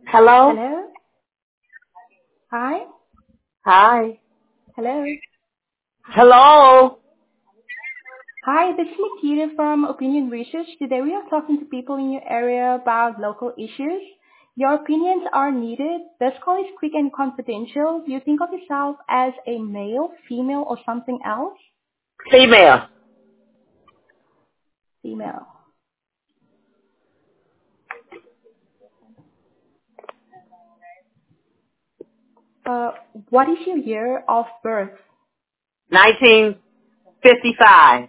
Hello? Hello? Hi? Hi. Hello? Hello? Hi, this is Nikita from Opinion Research. Today we are talking to people in your area about local issues. Your opinions are needed. This call is quick and confidential. Do you think of yourself as a male, female, or something else? Female. Female. Uh, what is your year of birth? 1955.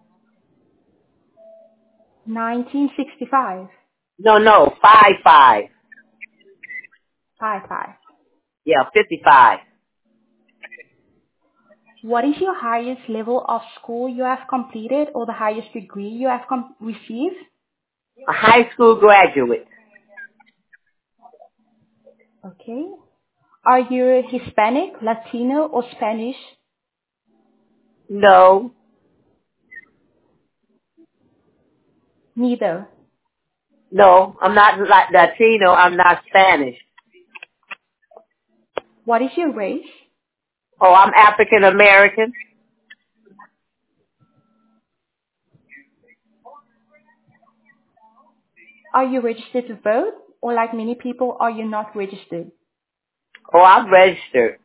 1965. No, 55. Five five. Yeah, 55. What is your highest level of school you have completed or the highest degree you have received? A high school graduate. Okay. Are you Hispanic, Latino, or Spanish? No, Neither. no, I'm not like Latino. I'm not Spanish. What is your race? Oh, I'm African American. Are you registered to vote? Or like many people, are you not registered? Oh, I'm registered.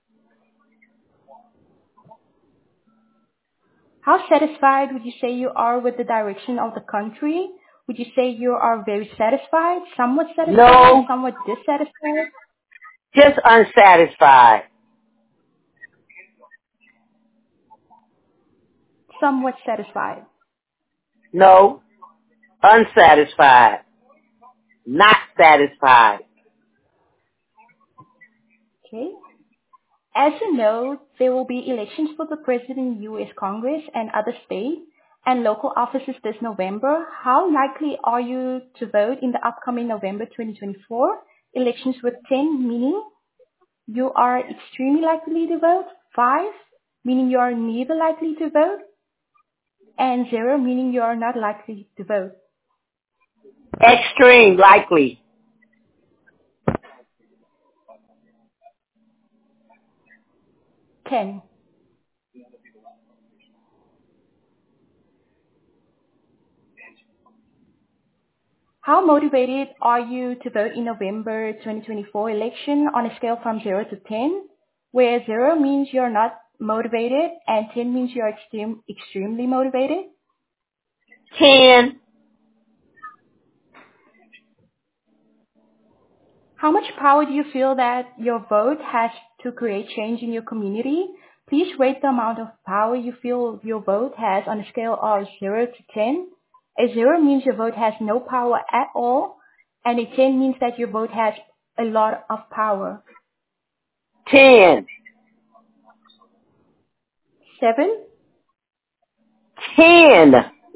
How satisfied would you say you are with the direction of the country? Would you say you are very satisfied, somewhat satisfied, No, somewhat dissatisfied, just unsatisfied. somewhat satisfied? No, unsatisfied. Not satisfied. Okay. As you know, there will be elections for the President, U.S. Congress, and other state and local offices this November. How likely are you to vote in the upcoming November 2024 elections with 10, meaning you are extremely likely to vote, 5, meaning you are neither likely to vote, and 0, meaning you are not likely to vote? Extreme likely. 10. How motivated are you to vote in November 2024 election on a scale from 0 to 10, where 0 means you're not motivated and 10 means you're extremely motivated? 10. How much power do you feel that your vote has to create change in your community? Please rate the amount of power you feel your vote has on a scale of 0 to 10. A 0 means your vote has no power at all, and a 10 means that your vote has a lot of power. 10. 7, 10.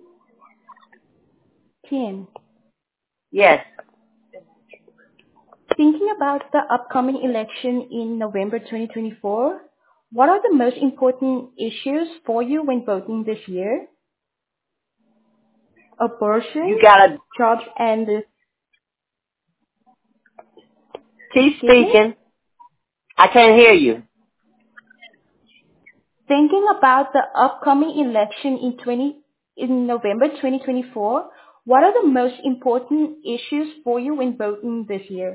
10. Yes. Thinking about the upcoming election in November 2024, what are the most important issues for you when voting this year? You Abortion, gotta jobs, and keep excuse me? speaking. I can't hear you. Thinking about the upcoming election in November 2024, what are the most important issues for you when voting this year?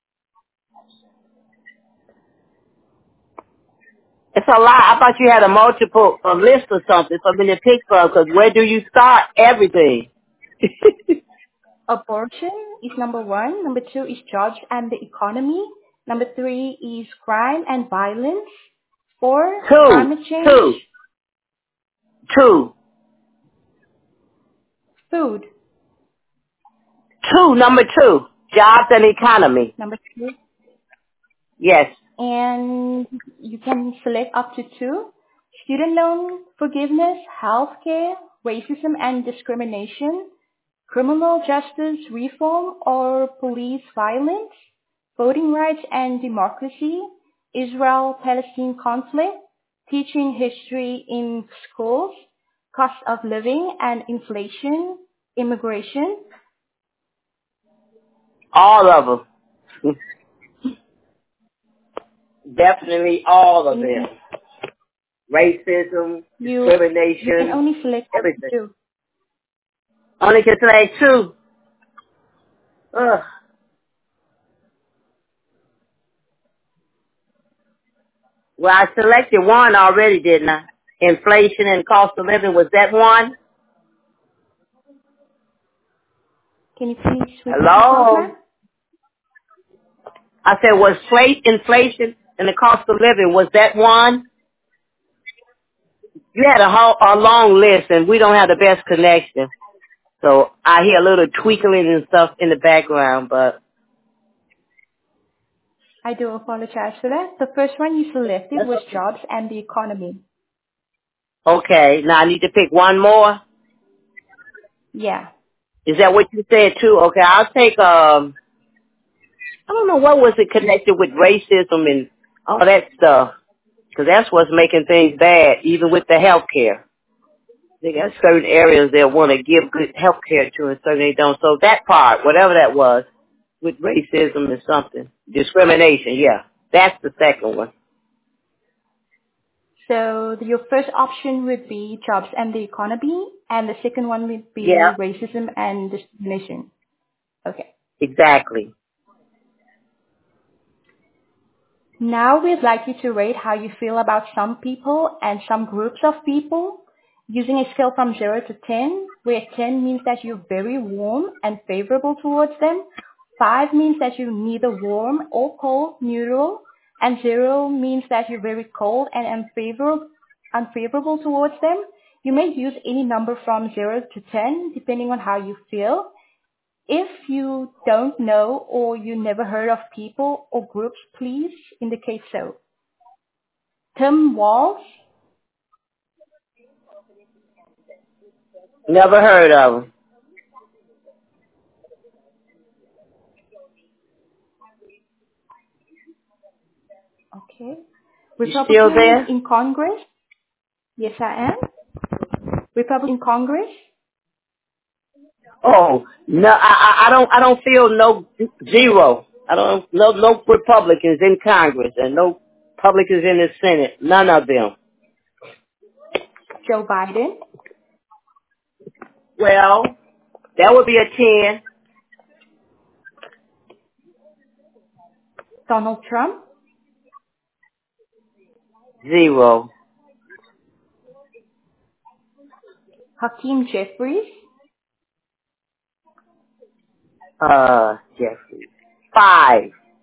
It's a lot. I thought you had a multiple list or something for me to pick from, because where do you start everything? Abortion is number 1. Number 2 is jobs and the economy. Number 3 is crime and violence. 4, Two, climate change. two, two, Food. two, number 2, jobs and economy. Number 2. Yes. And you can select up to 2. Student loan forgiveness, healthcare, racism and discrimination, criminal justice reform or police violence, voting rights and democracy, Israel-Palestine conflict, teaching history in schools, cost of living and inflation, immigration. All of them. Definitely all of them. Racism, discrimination, you can only select everything. 2. Only can select 2. Ugh. Well, I selected 1 already, didn't I? Inflation and cost of living, was that 1? Can you please repeat Hello? yourself, ma'am? I said, was inflation and the cost of living, was that 1? You had a long list, and we don't have the best connection. So I hear a little tweakling and stuff in the background, but... I do apologize for that. The first one you selected was jobs and the economy. Okay, now I need to pick 1 more? Yeah. Is that what you said too? Okay, I'll take, I don't know, what was it connected with racism and all that stuff? Because that's what's making things bad, even with the health care. They got certain areas they want to give good health care to and certain they don't. So that part, whatever that was, with racism and something. Discrimination, yeah. That's the second one. So your first option would be jobs and the economy, and the second one would be Yeah, racism and discrimination. Okay. exactly. Now we'd like you to rate how you feel about some people and some groups of people using a scale from 0 to 10, where 10 means that you're very warm and favorable towards them, 5 means that you're neither warm or cold, neutral, and 0 means that you're very cold and unfavorable towards them. You may use any number from 0 to 10 depending on how you feel. If you don't know or you never heard of people or groups, please indicate so. Tim Walsh. Never heard of them. Okay. You still Republicans there? in Congress. Yes, I am. Republicans in Congress. Oh, no, I don't feel no 0. I don't, no Republicans in Congress and no Republicans in the Senate. None of them. Joe Biden. Well, that would be a 10. Donald Trump. 0. Hakeem Jeffries. Jeffrey. 5.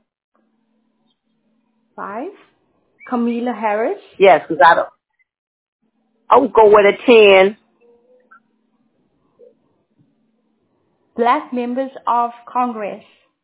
5. Kamala Harris. Yes, because I would go with a 10. Black members of Congress.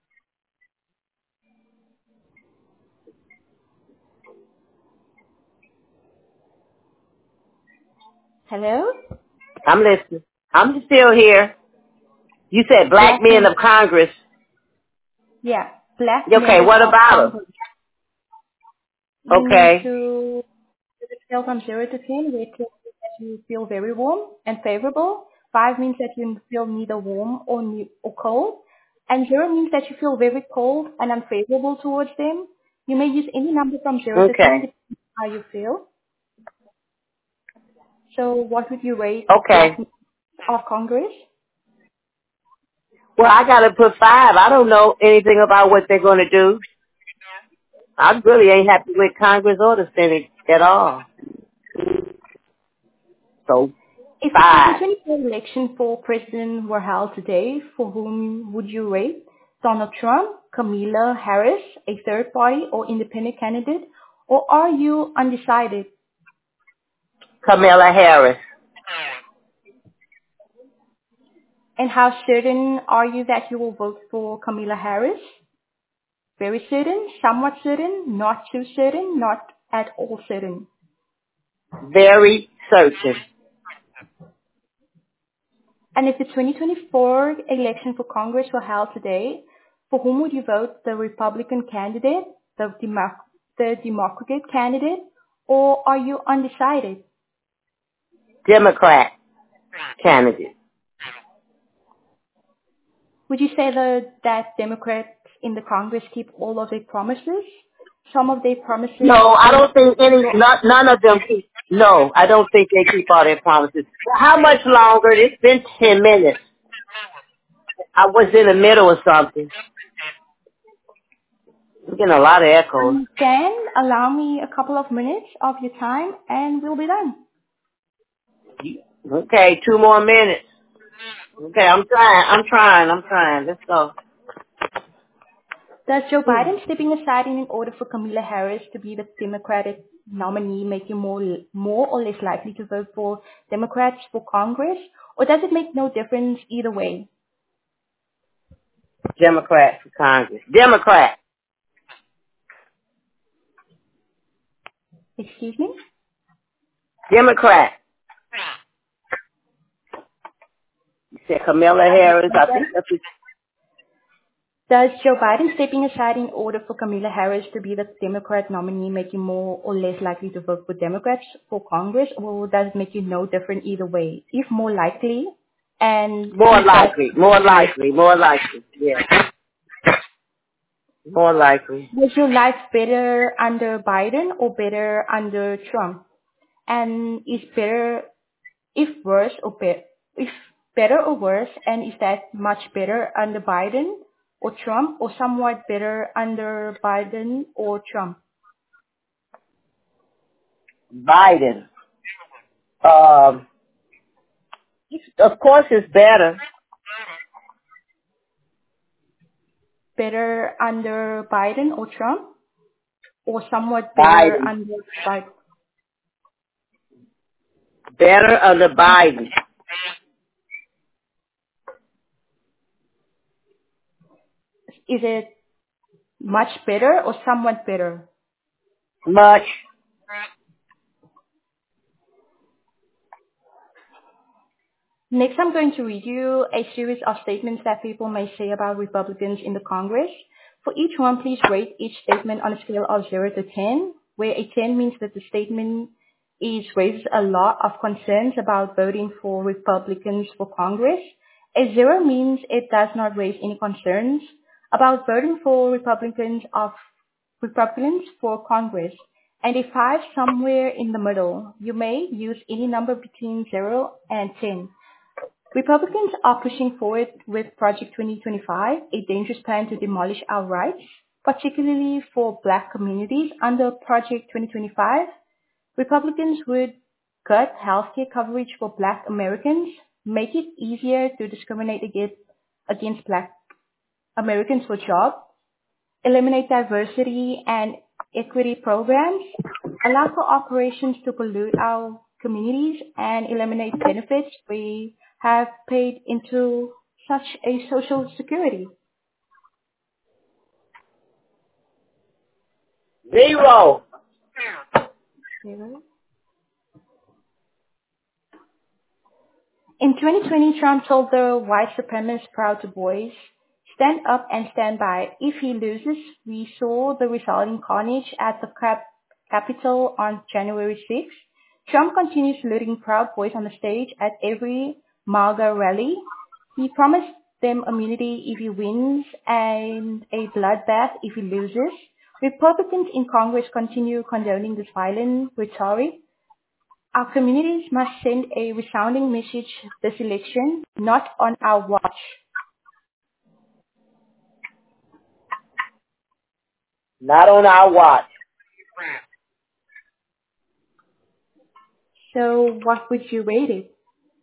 Hello? I'm listening. I'm still here. You said black men of Congress. Yeah, black Okay, members what of about them? Congress. You need Okay. to scale from 0 to 10, where 10 means that you feel very warm and favorable. 5 means that you feel neither warm or cold. And 0 means that you feel very cold and unfavorable towards them. You may use any number from 0 to 10 Okay. depending on how you feel. So what would you rate black Okay. members of Congress? Well, I got to put 5. I don't know anything about what they're going to do. I really ain't happy with Congress or the Senate at all. So, If the 5. 2024 election for president were held today, for whom would you rate? Donald Trump, Kamala Harris, a third party or independent candidate, or are you undecided? Kamala Harris. And how certain are you that you will vote for Kamala Harris? Very certain, somewhat certain, not too certain, not at all certain. Very certain. And if the 2024 election for Congress were held today, for whom would you vote? The Republican candidate, the Democratic candidate, or are you undecided? Democrat candidate. Would you say that Democrats in the Congress keep all of their promises? some of their promises? No, I don't think none of them keep. No, I don't think they keep all their promises. How much longer? It's been 10 minutes. I was in the middle of something. I'm getting a lot of echoes. Can allow me a couple of minutes of your time and we'll be done. Okay, 2 more minutes. Okay, I'm trying. Let's go. Does Joe Biden stepping aside in order for Kamala Harris to be the Democratic nominee make you more or less likely to vote for Democrats for Congress? Or does it make no difference either way? Democrat for Congress. Democrat. Excuse me? Democrat. You said Kamala Harris. I think that's what. Does Joe Biden stepping aside in order for Kamala Harris to be the Democrat nominee make you more or less likely to vote for Democrats for Congress, or does it make you no different either way? If more likely, and More likely. Yeah. More likely. was your life better under Biden or better under Trump? And is better if worse or if better or worse, and is that much better under Biden or Trump, or somewhat better under Biden or Trump? Biden. Of course it's better. Better under Biden or Trump, or somewhat better Biden. under Biden? Better under Biden. Is it much better or somewhat better? Much. Next, I'm going to read you a series of statements that people may say about Republicans in the Congress. For each one, please rate each statement on a scale of 0 to 10, where a 10 means that the statement raises a lot of concerns about voting for Republicans for Congress. A 0 means it does not raise any concerns about voting for Republicans for Congress. And a 5 somewhere in the middle. You may use any number between 0 and 10. Republicans are pushing forward with Project 2025, a dangerous plan to demolish our rights, particularly for Black communities. Under Project 2025, Republicans would cut healthcare coverage for Black Americans, make it easier to discriminate against Black Americans for jobs, eliminate diversity and equity programs, allow corporations to pollute our communities, and eliminate benefits we have paid into such a social security. 0. In 2020, Trump told the white supremacist Proud Boys, "Stand up and stand by. If he loses," we saw the resulting carnage at the Capitol on January 6th. Trump continues looting Proud Boys on the stage at every MAGA rally. He promised them immunity if he wins and a bloodbath if he loses. Republicans in Congress continue condoning this violent rhetoric. Our communities must send a resounding message this election, not on our watch. Not on our watch. So what would you rate it?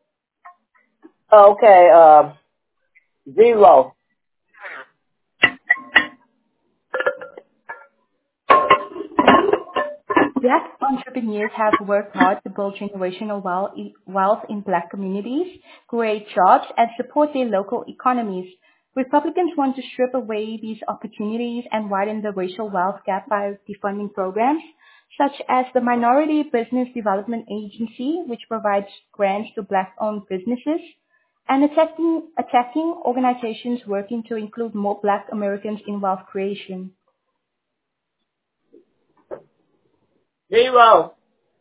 Okay, 0. Black entrepreneurs have worked hard to build generational wealth in Black communities, create jobs, and support their local economies. Republicans want to strip away these opportunities and widen the racial wealth gap by defunding programs such as the Minority Business Development Agency, which provides grants to Black-owned businesses, and attacking organizations working to include more Black Americans in wealth creation. 0.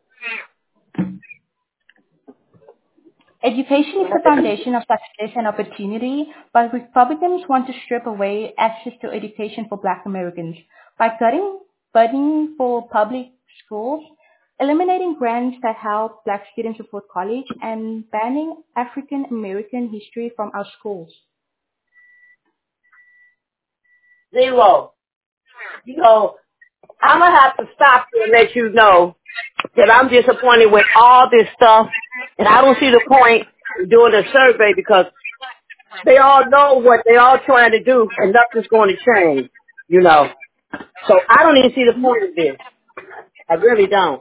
Education is the foundation of success and opportunity, but Republicans want to strip away access to education for Black Americans. By cutting funding for public schools, eliminating grants that help Black students afford college, and banning African American history from our schools. 0. I'm going to have to stop you and let you know that I'm disappointed with all this stuff, and I don't see the point in doing a survey because they all know what they all trying to do, and nothing's going to change, So I don't even see the point of this. I really don't.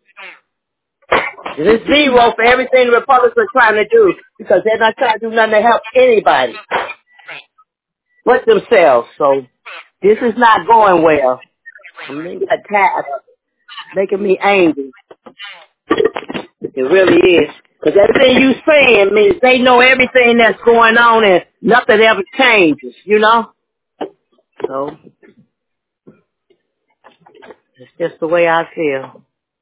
It's 0 for everything the Republicans are trying to do because they're not trying to do nothing to help anybody but themselves. So this is not going well. I'm really tired of it, making me angry. It really is. Because everything you saying means they know everything that's going on and nothing ever changes, So it's just the way I feel.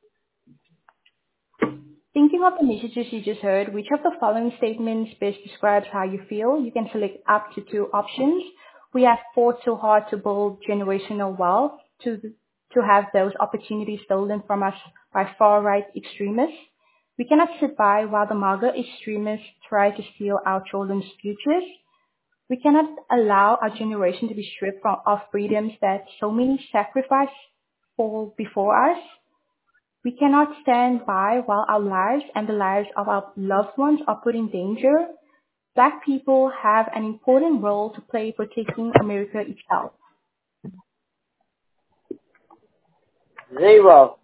Thinking of the messages you just heard, which of the following statements best describes how you feel? You can select up to 2 options. We have fought so hard to build generational wealth to have those opportunities stolen from us by far-right extremists. We cannot sit by while the MAGA extremists try to steal our children's futures. We cannot allow our generation to be stripped of freedoms that so many sacrificed for before us. We cannot stand by while our lives and the lives of our loved ones are put in danger. Black people have an important role to play protecting America itself. 0.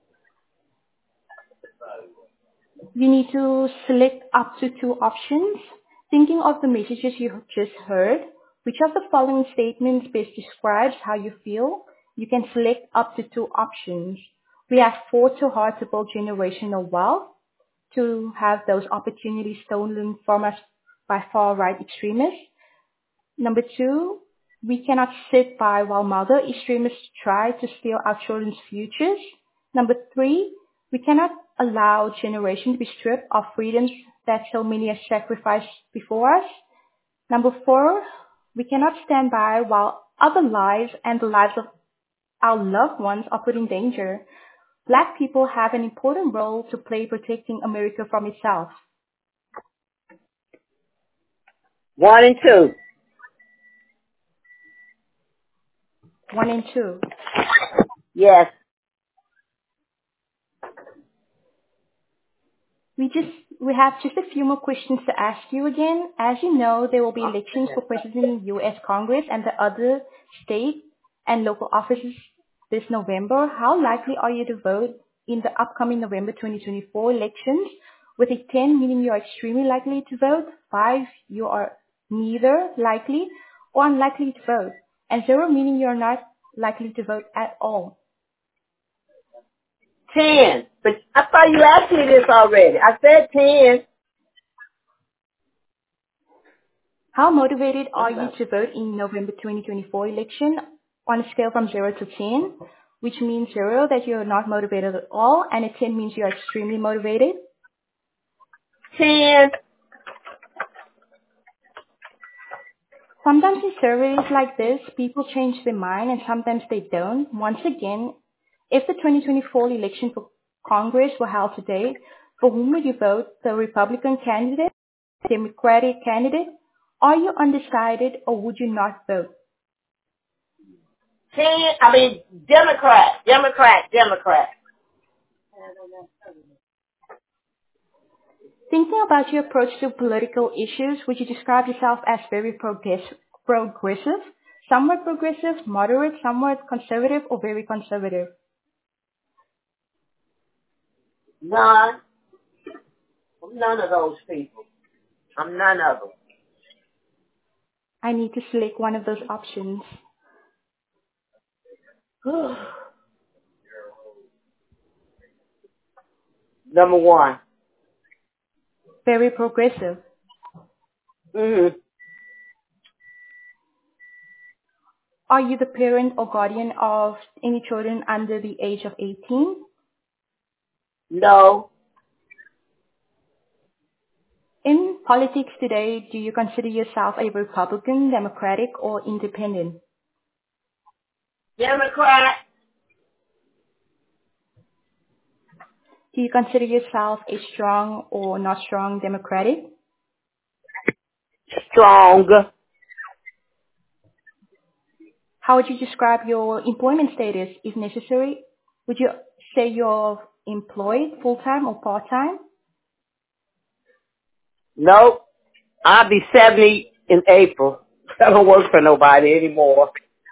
You need to select up to 2 options. Thinking of the messages you just heard, which of the following statements best describes how you feel? You can select up to 2 options. We have fought so hard to build generational wealth to have those opportunities stolen from us by far-right extremists. Number 2, we cannot sit by while MAGA extremists try to steal our children's futures. Number 3, we cannot allow generation to be stripped of freedoms that so many have sacrificed before us. Number 4, we cannot stand by while other lives and the lives of our loved ones are put in danger. Black people have an important role to play protecting America from itself. 1 and 2. 1 and 2. Yes. We have just a few more questions to ask you again. As you know, there will be elections for President in the U.S. Congress and the other state and local offices this November. How likely are you to vote in the upcoming November 2024 elections? With a 10 meaning you are extremely likely to vote, 5 you are neither likely or unlikely to vote, and 0 meaning you are not likely to vote at all. 10. But I thought you asked me this already. I said 10. How motivated are you to vote in November 2024 election on a scale from 0 to 10, which means 0 that you're not motivated at all, and a 10 means you're extremely motivated? 10. Sometimes in surveys like this, people change their mind and sometimes they don't. Once again, if the 2024 election for Congress were held today, for whom would you vote? The Republican candidate, Democratic candidate? Are you undecided or would you not vote? 10. Democrat. Thinking about your approach to political issues, would you describe yourself as very progressive, somewhat progressive, moderate, somewhat conservative, or very conservative? None. I'm none of those people. I'm none of them. I need to select one of those options. Number 1. Very progressive. Mm-hmm. Are you the parent or guardian of any children under the age of 18? No. In politics today, do you consider yourself a Republican, Democratic, or Independent? Democrat. Do you consider yourself a strong or not strong Democratic? Strong. How would you describe your employment status if necessary? Would you say you're employed full-time or part-time? Nope. I'll be 70 in April. I don't work for nobody anymore.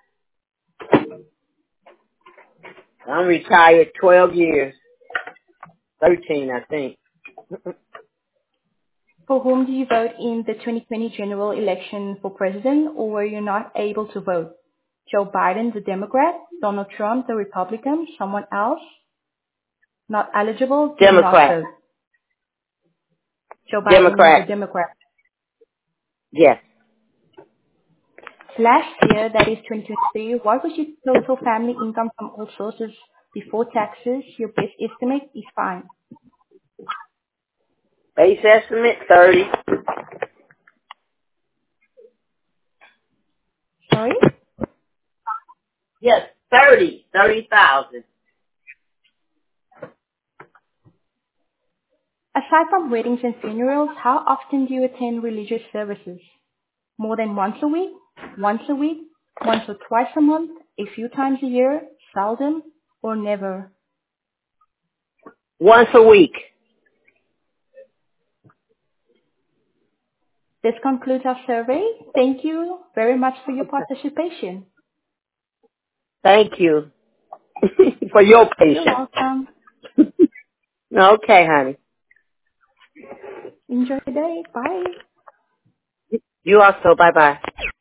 I'm retired 12 years. 13, I think. For whom do you vote in the 2020 general election for president, or were you not able to vote? Joe Biden, the Democrat, Donald Trump, the Republican, someone else? Not eligible, do not Democrat. vote. Joe Biden, the Democrat. Democrat. Yes. Last year, that is 2023, what was your total family income from all sources before taxes? Your best estimate is fine. Base estimate, 30. Sorry? Yes, 30,000. Aside from weddings and funerals, how often do you attend religious services? More than once a week? Once a week? Once or twice a month? A few times a year? Seldom? Or never? Once a week. This concludes our survey. Thank you very much for your participation. Thank you for your You're patience. welcome. Okay, honey. Enjoy the day. Bye. You also. Bye-bye.